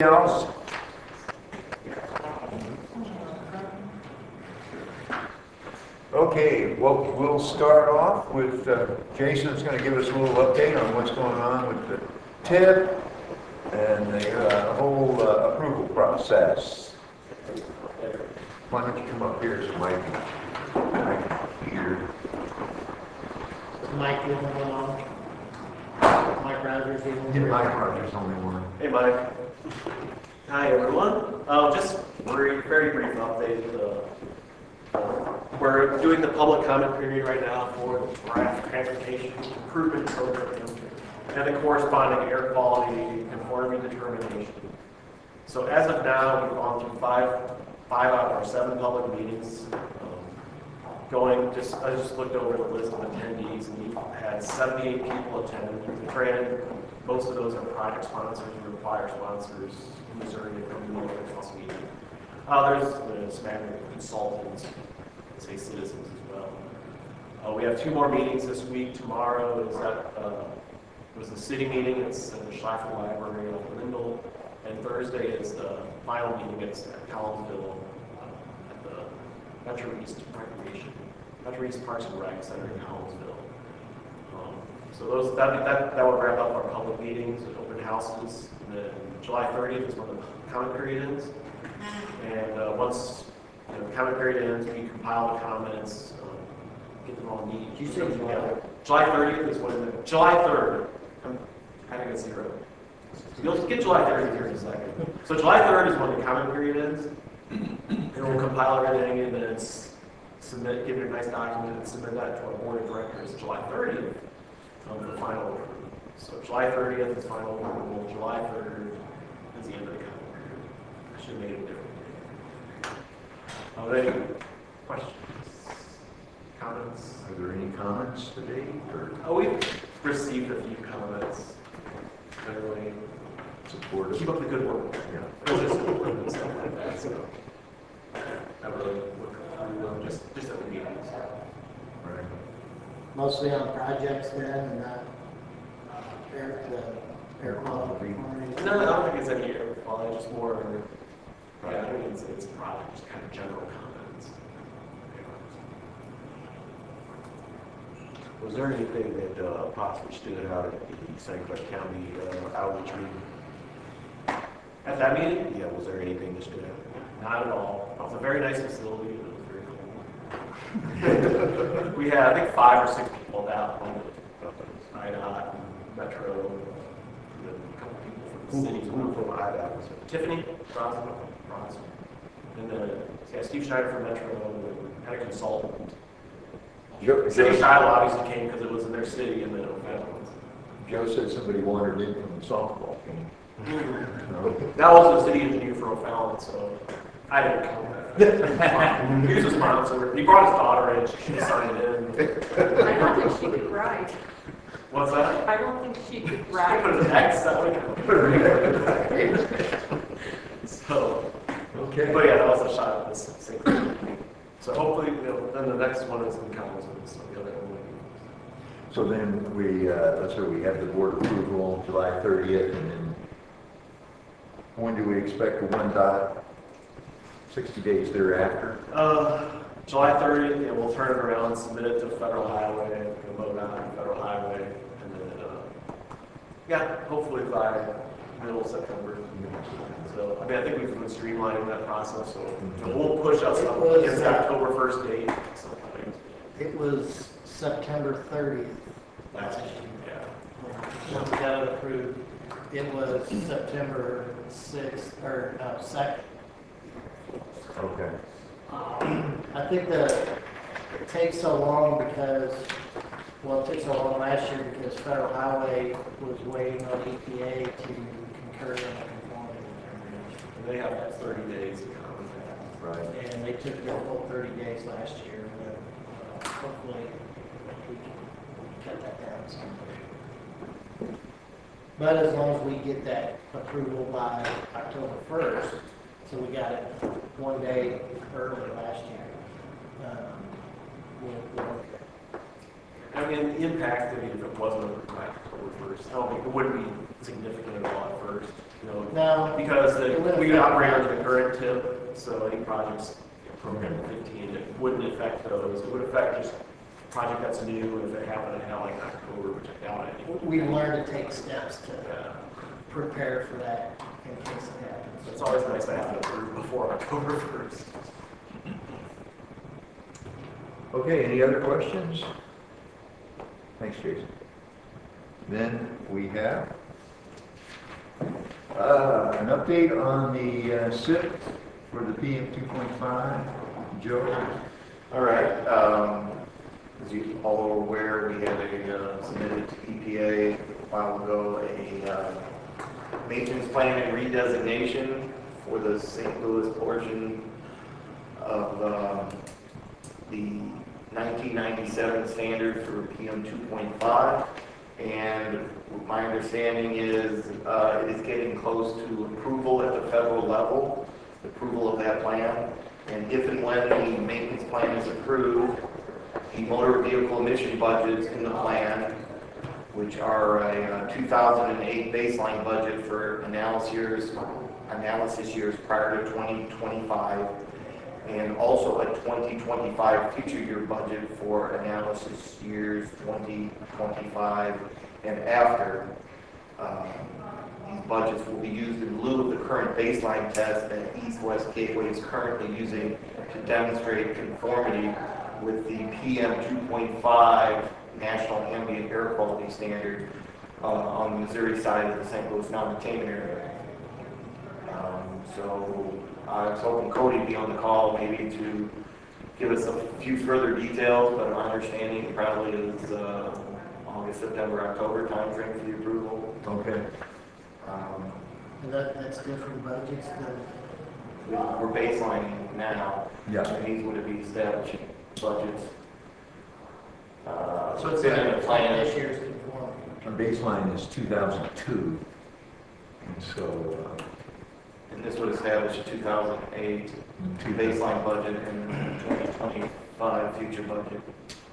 else? Okay, well, we'll start off with Jason's going to give us a little update on what's going on with the TIP and the whole approval process. Why don't you come up here so Mike can hear? Mike, the only one on. Mike Rogers, the only Yeah, one. Mike Rogers, only one. Hey, Mike. Hi, everyone. Just very brief update. We're doing the public comment period right now for the draft transportation improvement program and the corresponding air quality conformity determination. So as of now, we've gone through five out of our 7 public meetings. I just looked over the list of attendees, and we've had 78 people attend. Granted, most of those are project sponsors and require sponsors in Missouri to come to the open house meeting. There's a smattering of consultants, say citizens as well. We have 2 more meetings this week. Tomorrow was the city meeting. It's in the Schlaffer Library on Lindell, and Thursday is the final meeting. It's at Collinsville at the Metro East Parks and Rec Center in Collinsville. So that would wrap up our public meetings and open houses. And then July 30th is when the comment period ends. And once the comment period ends, we compile the comments, get them all neat. Did you say July? July 30th is when July 3rd. I'm having a 0. You'll get July 30th here in a second. So July 3rd is when the comment period ends. And we'll compile everything and then give it a nice document and submit that to our board of directors July 30th for final approval. So July 30th is final approval. July 3rd is the end of the comment period. I should have made it different. Any questions? Comments? Are there any comments today? Or We've received a few comments. Generally, supportive? keep up the good work. Yeah. And stuff like that. So I really look through just at the meetings. Right. Mostly on projects then, and not air quality. No, I don't think it's any air quality, just more. Yeah, I mean it's project, just kind of general comments. Was there anything that possibly stood out at the St. Clair County outreach meeting? At that meeting? Yeah, was there anything that stood out? Not at all. It was a very nice facility. It was very cool. We had, I think, 5 or 6 people that one. IDOT, Metro, and a couple people from the city. Who from IDOT was it? Tiffany Bronson. And then Steve Schneider from Metro, and had a consultant. City Shiloh obviously came because it was in their city, and then Joe said somebody wandered in from the softball game. No? that was the city engineer for O'Fallon, so I didn't count that. He was a sponsor. He brought his daughter in. She signed in. I don't think she could ride. What's that? I don't think she could Put ride. an X, that would So, Okay. but yeah, that was a shot at this same thing. So hopefully, then the next one is in Collinsville, so the other one. So then we have the board approval on July 30th, and then when do we expect the 1.0? 60 days thereafter? July 30th, yeah, we'll turn it around, submit it to Federal Highway, vote on Federal Highway, and then, hopefully by middle of September. So, I mean, I think we've been streamlining that process, so we'll push out something against October 1st date. Something. It was September 30th. Last year, yeah. Once we got it approved, it was September 6th, or no, 2nd. Okay. I think it takes so long because, well, it took so long last year because Federal Highway was waiting on EPA to concur on the conformity determination. And they have 30 days to comment. Right. And they took their full 30 days last year, but hopefully we can cut that down some. But as long as we get that approval by October 1st, so we got it 1 day early last year, we'll I mean, the impact, I mean, if it wasn't approved by October 1st, I don't think it wouldn't be significant at all at first, you know, No, because It wouldn't we affect operate under projects. the current tip, so any projects program 15, it wouldn't affect those. It would affect just project that's new, and if it happened in like October, which I doubt it. we learned to take steps to Yeah. prepare for that in case it happens. It's always nice to have it approved before October 1st. Okay, any other questions? Thanks, Jason. Then we have an update on the SIP for the PM 2.5. Joe? All right, as you all are aware, we had submitted to EPA a while ago a maintenance plan and redesignation for the St. Louis portion of the 1997 standard for PM 2.5. And my understanding is it is getting close to approval at the federal level, approval of that plan. And if and when the maintenance plan is approved, the motor vehicle emission budgets in the plan, which are a 2008 baseline budget for analysis years prior to 2025, and also a 2025 future year budget for analysis years 2025 and after. These budgets will be used in lieu of the current baseline test that East West Gateway is currently using to demonstrate conformity with the PM 2.5 National Ambient Air Quality Standard on the Missouri side of the St. Louis non-containment area. So I was hoping Cody would be on the call maybe to give us a few further details, but my understanding probably is August, September, October timeframe for the approval. Okay. And that's different budgets than, We're baselining now, Yeah. and these would be established budgets. so It's been in the plan. this year's conformity. Our baseline is 2002. And so, And this would establish a 2008 baseline budget and 2025 future budget.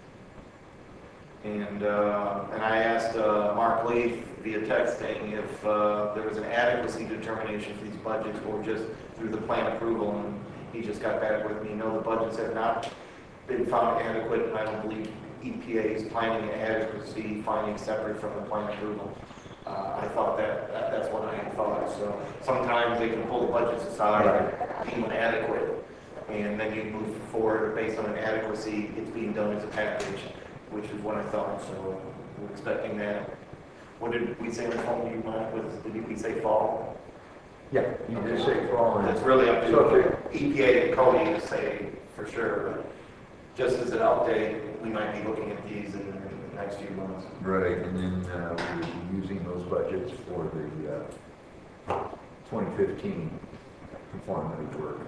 And I asked Mark Leaf via texting if there was an adequacy determination for these budgets or just through the plan approval, and he just got back with me. No, the budgets have not been found adequate, and I don't believe EPA is planning an adequacy finding separate from the plan approval. I thought that's what I thought. So sometimes they can pull the budgets aside, deem them adequate, and then you move forward based on an adequacy. It's being done as a package, which is what I thought. So we're expecting that. What did we say on the phone? Did we say fall? yeah, you did say fall. It's really up to So, EPA and Cody to say for sure. But just as an update, we might be looking at these in the next few months. right, and then we'll be using those budgets for the 2015 conformity work.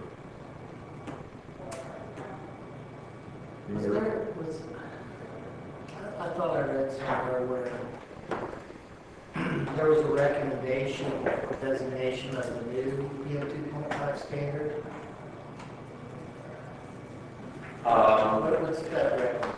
Was there, I thought I read somewhere where there was a recommendation or designation of the new PM 2.5 standard. What's that recommendation?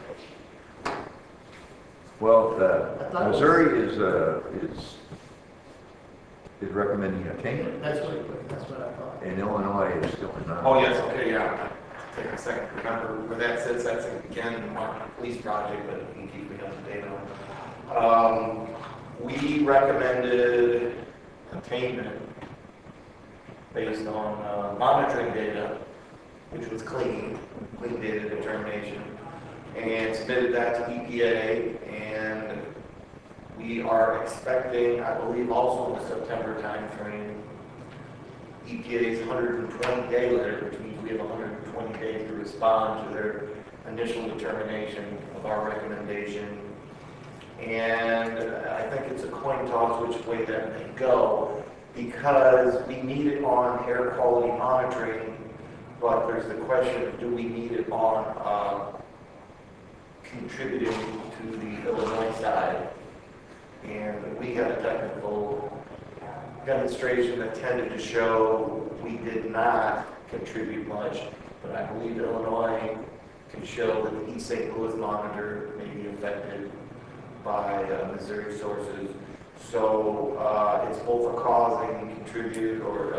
Well, I thought it was- Missouri is recommending attainment, That's what I thought. and Illinois is still not. Oh, yes, okay, yeah. Take a second to remember where that sits. That's again, a police project, but you can keep me up to date on. We recommended attainment based on monitoring data, which was clean data determination, and submitted that to EPA, and we are expecting, I believe also in the September timeframe, EPA's 120-day letter, which means we have 120 days to respond to their initial determination of our recommendation. And I think it's a coin toss which way that may go, because we need it on air quality monitoring, but there's the question of do we need it on contributing to the Illinois side. And we had a technical demonstration that tended to show we did not contribute much, but I believe Illinois can show that the East St. Louis monitor may be affected by Missouri sources. So it's both a cause and contribute, or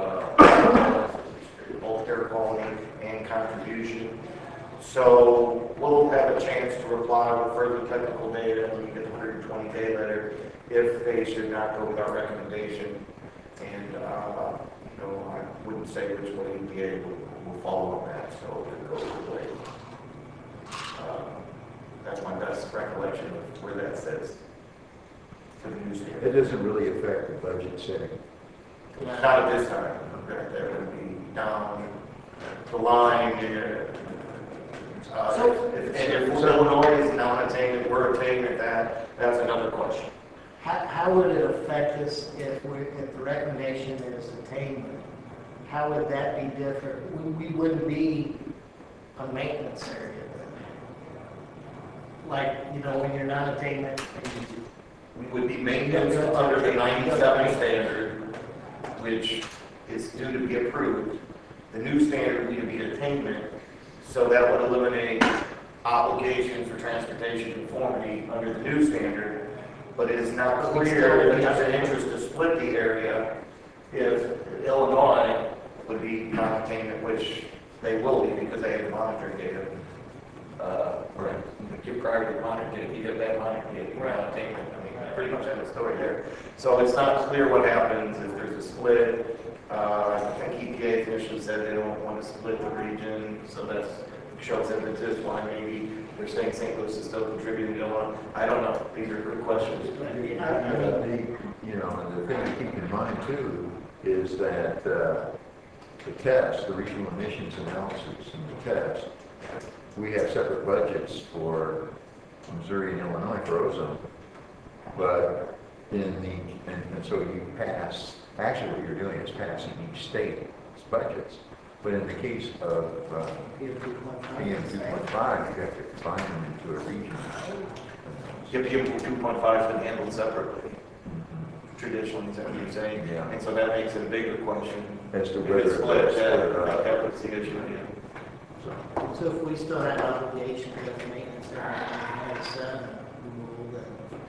both air quality and contribution. So we'll have a chance to reply with further technical data when we get the 120-day letter if they should not go with our recommendation. And I wouldn't say which way EPA will follow on that, so it goes the way. That's my best recollection of where that sits. It doesn't really affect the budget setting. Not at this time. That would be down the line. If Illinois is non-attainment, we're attainment, that's another question. How would it affect us if the recommendation is attainment? How would that be different? We wouldn't be a maintenance area then. Like, when you're not attainment, We would be maintenance under the 97 standard, which is due to be approved. The new standard would be attainment, so that would eliminate obligations for transportation conformity under the new standard. But it is not clear if there's an interest to split the area if Illinois would be non-attainment, which they will be because they have monitoring data. Right. Your priority monitoring data, if you get bad monitoring data, you're not attainment. Pretty much have a story there. So it's not clear what happens if there's a split. I think EPA initially said they don't want to split the region, so that shows emphasis why maybe they're saying St. Louis is still contributing to Illinois. I don't know. These are good questions. And the thing to keep in mind too is that the test, the regional emissions analysis and the test, we have separate budgets for Missouri and Illinois for ozone. But and so you pass, actually what you're doing is passing each state's budgets. But in the case of PM 2.5, you have to combine them into a region. PM 2.5 has been handled separately. Traditionally, is that what you're saying? Yeah. And so that makes it a bigger question. As to If whether it's split, it's split or not. that was the issue, yeah. so if we still had obligation to the maintenance area, removal, then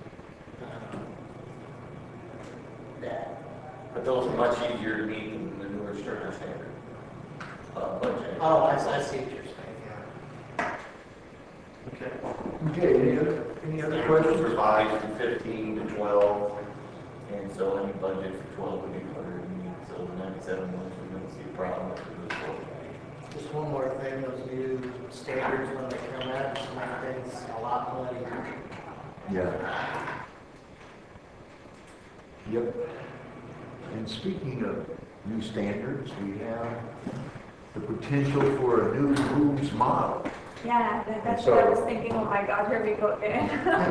that. But those are much easier to meet than the newer stricter standard. Budget. Oh, I see what you're saying, yeah. Okay. Okay, any other It was questions? revised from 15 to 12, and so any budget for 12 would be 100, so the 97 ones, we don't see a problem with the 12. Just one more thing, those new standards when they come out, just make things a lot more easier. Yeah. Yep. And speaking of new standards, we have the potential for a new rules model. Yeah, that's what I was thinking. Oh my God, here we go again.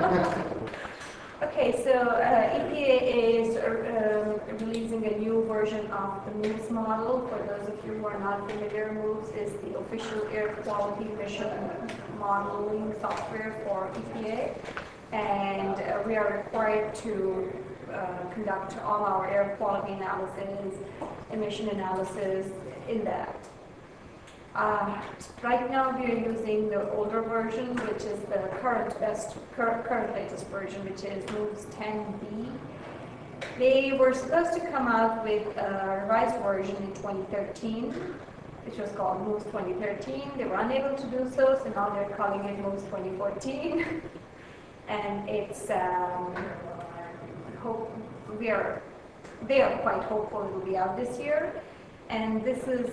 Okay, so EPA is releasing a new version of the MOVES model. For those of you who are not familiar, MOVES is the official air quality emission modeling software for EPA. And we are required to conduct all our air quality analysis, emission analysis in that. Right now we are using the older version, which is the current latest version, which is MOVES 10B. They were supposed to come out with a revised version in 2013, which was called MOVES 2013. They were unable to do so, so now they're calling it MOVES 2014. And it's, they are quite hopeful it will be out this year. And this is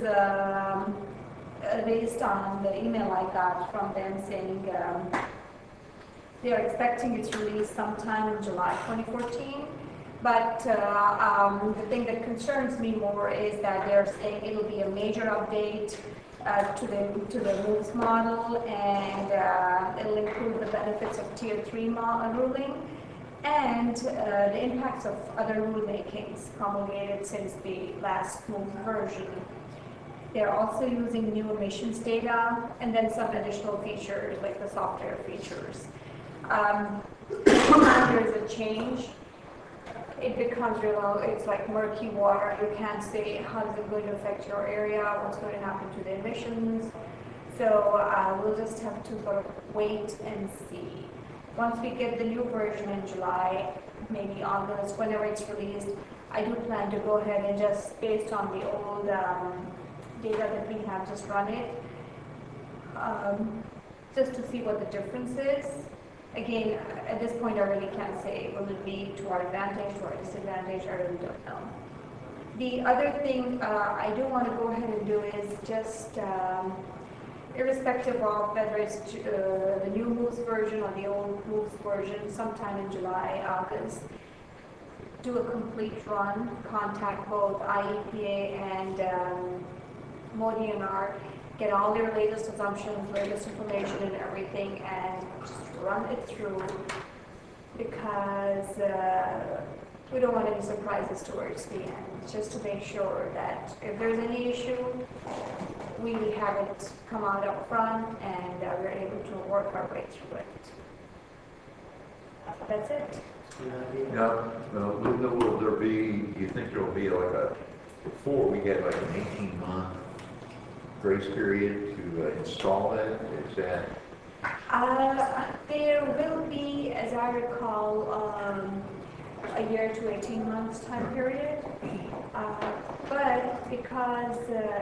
based on the email I got from them saying they are expecting its release sometime in July 2014. But the thing that concerns me more is that they're saying it will be a major update to the MOVES model, and it'll include the benefits of Tier 3 ruling and the impacts of other rulemakings promulgated since the last MOVES version. They're also using new emissions data and then some additional features like the software features. Anytime there's a change, it becomes it's like murky water. You can't say how is it going to affect your area, what's going to happen to the emissions. So we'll just have to sort of wait and see. once we get the new version in July, maybe August, whenever it's released, I do plan to go ahead and just, based on the old data that we have, just run it, just to see what the difference is. Again, at this point, I really can't say, will it be to our advantage, to our disadvantage, I really don't know. The other thing I do want to go ahead and do is just, irrespective of whether it's the new Moose version or the old Moose version, sometime in July, August, do a complete run, contact both IEPA and MoDNR, get all their latest assumptions, latest information and everything, and just run it through, because we don't want any surprises towards the end, just to make sure that if there's any issue, we have it come out up front and we're able to work our way through it. That's it. Now, will there be, do you think there'll be like before we get like an 18-month grace period to install it? Is that? There will be, as I recall, a year to 18 months time period. But because,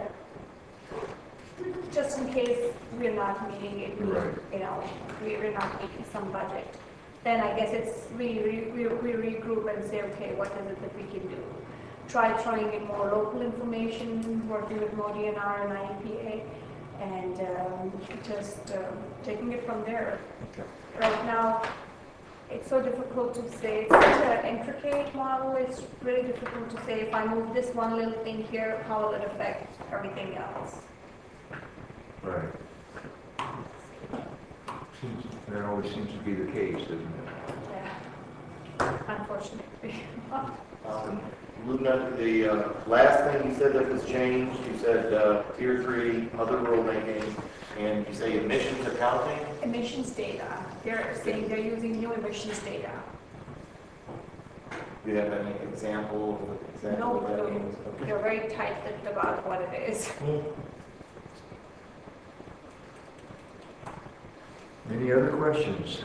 just in case we're not meeting it, Right. we're not meeting some budget, then I guess it's we regroup and say, okay, what is it that we can do? Try throwing in more local information, working with MoDNR and IEPA, and just taking it from there. Right now, it's so difficult to say. It's such an intricate model. It's really difficult to say, if I move this one little thing here, how will it affect everything else? Right. That always seems to be the case, doesn't it? Yeah, unfortunately. Lubna, the last thing you said that was changed, you said tier 3, other rulemaking, and you say emissions accounting? Emissions data. They're saying they're using new emissions data. Do you have any example of exactly No what that clue. means? Okay. They're very tight-lipped about what it is. Any other questions?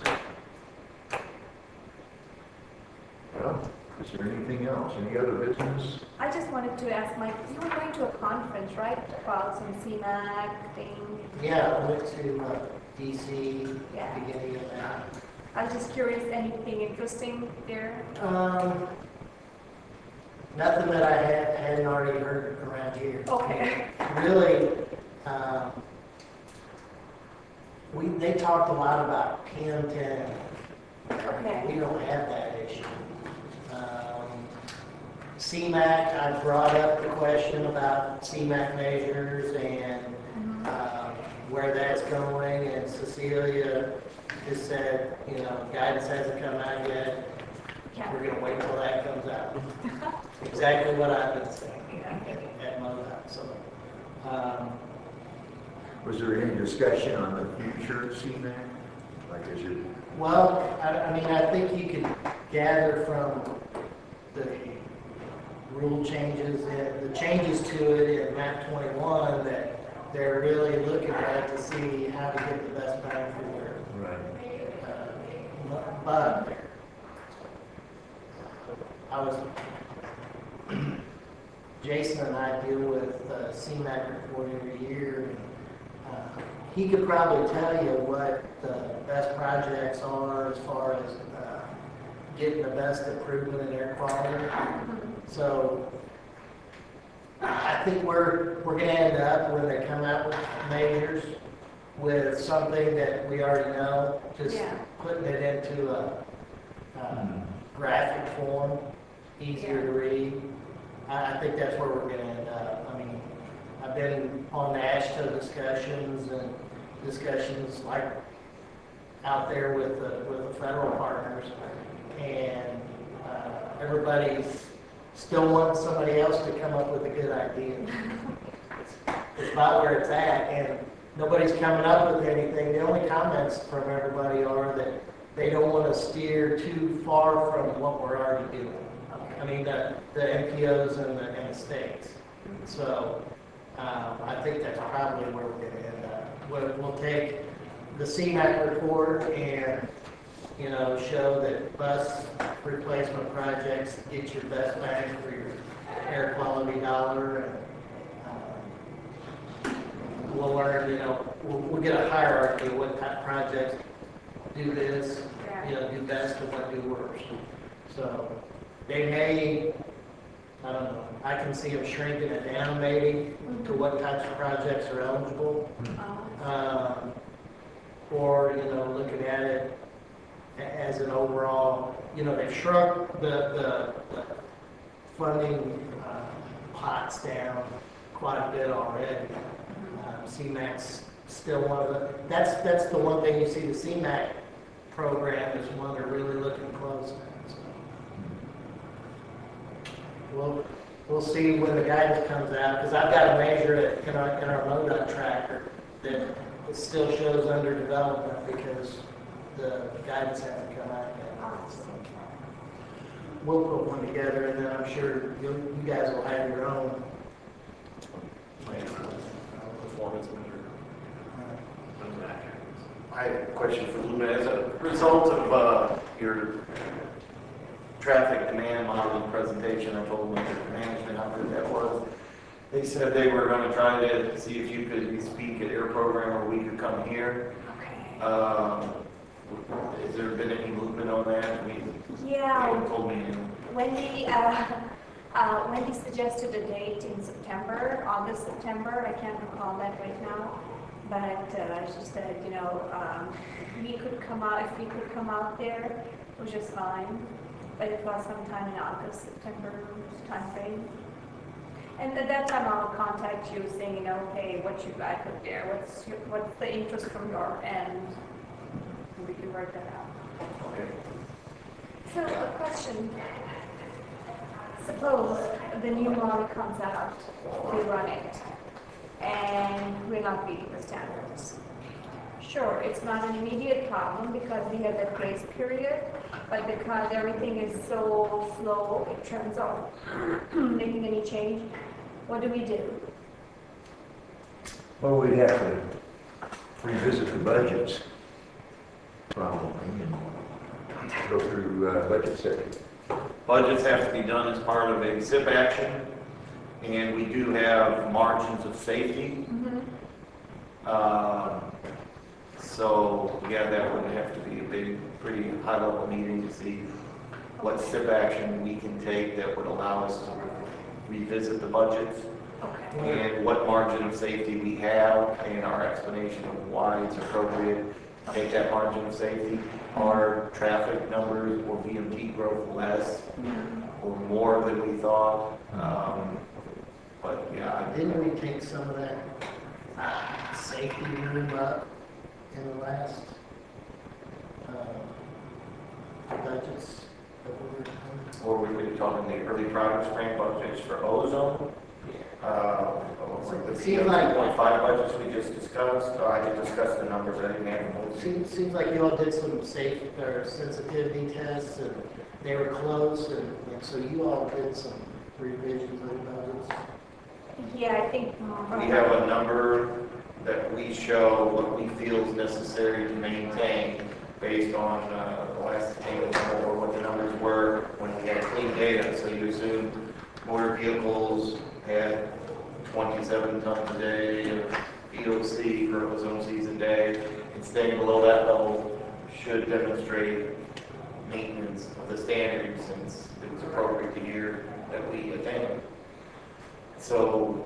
Well, is there anything else? Any other business? I just wanted to ask Mike, you were going to a conference, right, about some CMAQ thing? Yeah, I went to DC, Yeah. beginning of that. I was just curious, anything interesting there? Nothing that I hadn't already heard around here. Okay. Really, they talked a lot about PM10. Okay. We don't have that issue. CMAQ, I brought up the question about CMAQ measures and where that's going, and Cecilia just said, guidance hasn't come out yet. Yeah. We're gonna wait till that comes out. Exactly what I've been saying at MoDOT, so. Was there any discussion on the future CMAQ? Like, is it? Well, I think you could gather from the rule changes and the changes to it in MAP 21 that they're really looking at to see how to get the best bang for their Right. but Jason and I deal with CMAQ report every year. He could probably tell you what the best projects are as far as getting the best improvement in air quality. So I think we're going to end up, when they come out with measures, with something that we already know, just putting it into a graphic form, easier to read. I think that's where we're going to end up. I mean, I've been on the AASHTO discussions and discussions like out there with the federal partners, and everybody's still wanting somebody else to come up with a good idea. It's about where it's at, and nobody's coming up with anything. The only comments from everybody are that they don't want to steer too far from what we're already doing. I mean, the MPOs and the states. So I think that's probably where we're going to end up. We'll take the CMAQ report and you know, show that bus replacement projects get your best bang for your air quality dollar. And we'll learn, you know, we'll get a hierarchy of what type of projects do this, you know, do best and what do worst. So they may, I don't know, I can see them shrinking it down maybe to what types of projects are eligible. Or, you know, looking at it as an overall, you know, they've shrunk the funding pots down quite a bit already. CMAC's still one of the, that's the one thing you see, the CMAC program is one they're really looking close at. So we'll see when the guidance comes out, because I've got to measure it in our MoDOT tracker that it still shows under development because the guidance hasn't come out yet. We'll put one together, and then I'm sure you guys will have your own. Performance measure. I have a question for Luna. As a result of your traffic demand modeling presentation, I told them the management how good that was. They said they were going to try to see if you could speak at Air Program or we could come here. Has there been any movement on that? Yeah. They told me. Wendy suggested a date in September, August, September. I can't recall that right now. But she said, you know, if we could come out there, which is fine. But it was sometime in August, September timeframe. And at that time, I'll contact you saying, you know, okay, what you guys put there, what's the interest from your end? And we can work that out. Okay. So a question. Suppose the new model comes out, we run it, and we're not meeting the standards. Sure, it's not an immediate problem because we have that grace period, but because everything is so slow in terms of making any change, what do we do? Well, we'd have to revisit the budgets, probably, and go through budget setting. Budgets have to be done as part of a SIP action, and we do have margins of safety. So, yeah, that would have to be a big, pretty high-level meeting to see what SIP action we can take that would allow us to revisit the budgets Okay. and what margin of safety we have and our explanation of why it's appropriate to take that margin of safety. Our traffic numbers or VMT growth less or more than we thought. But yeah, Didn't we take some of that safety room up in the last budgets that we were doing? or we were talking the early products grant budgets for ozone. The Seems like- 2.5 budgets we just discussed. I did discuss the numbers. I didn't have them. Seems like you all did some safe or sensitivity tests and they were close and so you all did some revisions of the budgets. Yeah, I think. We have a number that we show what we feel is necessary to maintain based on the last table or what the numbers were when we had clean data. So you assume motor vehicles had 27 tons a day of VOC for ozone season day, and staying below that level should demonstrate maintenance of the standards since it was appropriate the year that we attained. So,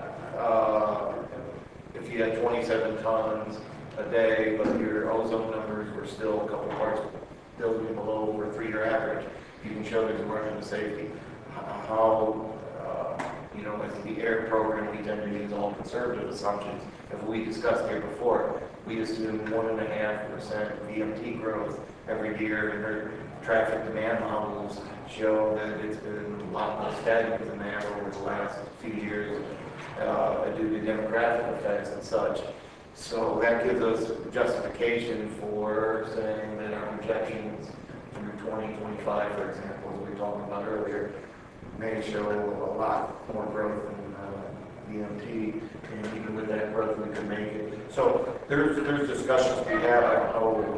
if you had 27 tons a day, but your ozone numbers were still a couple parts billion below over a 3-year average, you can show there's a margin of safety. You know, as the air program, we tend to use all conservative assumptions. If we discussed here before, we assume 1.5% VMT growth every year, and our traffic demand models show that it's been a lot more stagnant than that over the last few years due to demographic effects and such. So that gives us justification for saying that our projections through 2025, for example, as we were talking about earlier, may show a lot more growth in VMT, and even with that growth, we could make it. So there's discussions we have. I don't know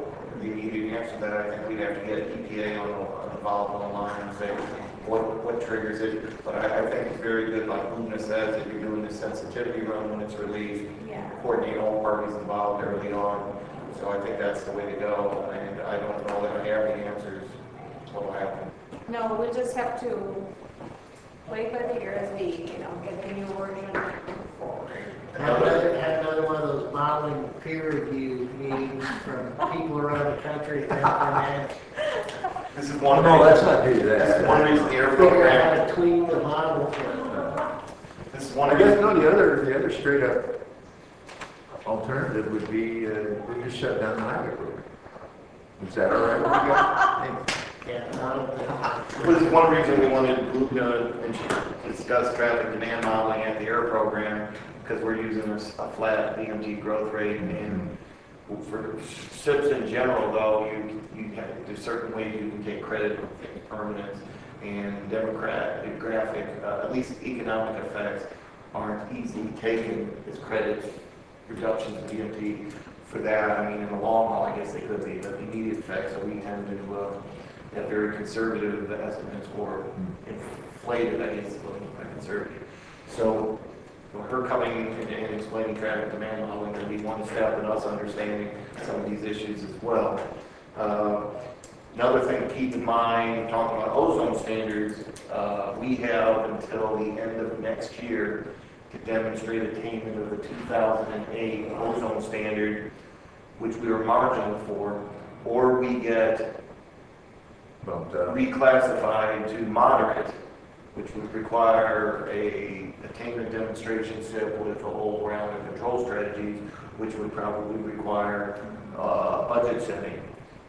the immediate answer to that. I think we'd have to get EPA involved on the line and say what triggers it. But I think it's very good, like Luna says, if you're doing the sensitivity run when it's released, Yeah. coordinate all parties involved early on. So I think that's the way to go. And I don't know that I have the answers. What will happen? No, we just have to wait by the RSV, get the new version and move forward. Have another one of those modeling peer review meetings from people around the country. This is one No, reason. let's not do This is that. one reason the air Figure out program. how to tweak the model. This is one I of guess, the. no, the other straight up alternative would be, we just shut down the highway program. Is that all right with you guys? Yeah, I don't think. This is one reason we wanted Luna to discuss traffic demand modeling at the air program, because we're using a flat DMT growth rate. And for SIPs in general, though, there's certain ways you can take credit for permanence and demographic, at least economic effects aren't easily taken as credits, reductions in DMT for that. I mean, in the long haul, I guess they could be, but the immediate effects, so we tend to have very conservative estimates, or inflated, I guess, by conservative. So her coming and explaining traffic demand modeling will be one step in us understanding some of these issues as well. Another thing to keep in mind, talking about ozone standards, we have until the end of next year to demonstrate attainment of the 2008 ozone standard, which we were marginal for, or we get Bumped reclassified to moderate, which would require a attainment demonstration SIP with a whole round of control strategies, which would probably require budget setting.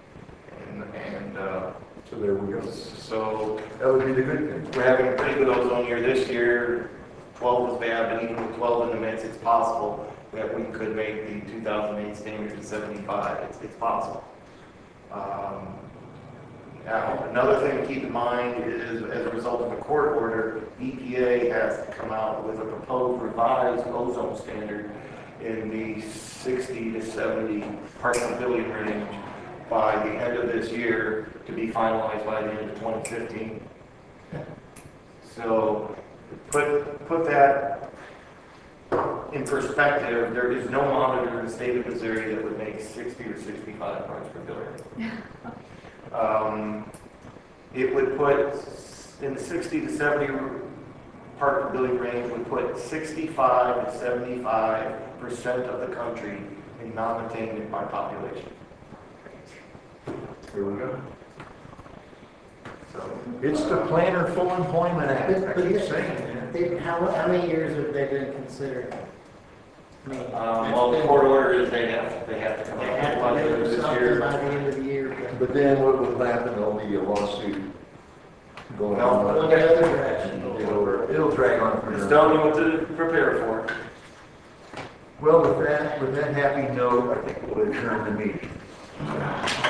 So there we go. So That would be the good thing. we're having a pretty good ozone year this year. 12 was bad, but even with 12 in the mix, it's possible that we could make the 2008 standard to 75. It's possible. Now, another thing to keep in mind is, as a result of a court order, EPA has come out with a proposed revised ozone standard in the 60 to 70 parts per billion range by the end of this year, to be finalized by the end of 2015. So, put that in perspective. There is no monitor in the state of Missouri that would make 60 or 65 parts per billion. It would put, in the 60 to 70 part per billion range, would put 65 to 75% of the country in non-attainment by population. Here we go. So, It's the Planner Full Employment Act. I keep saying it. How many years have they been considered? I mean, well, the court order is they have to come They out have with to budget do this something year. by the end of the year. But then what will happen, there'll be a lawsuit going No, on. Going the other direction. It'll drag on for Just another. telling you what to prepare for. Well, with that happy note, I think we'll adjourn the meeting.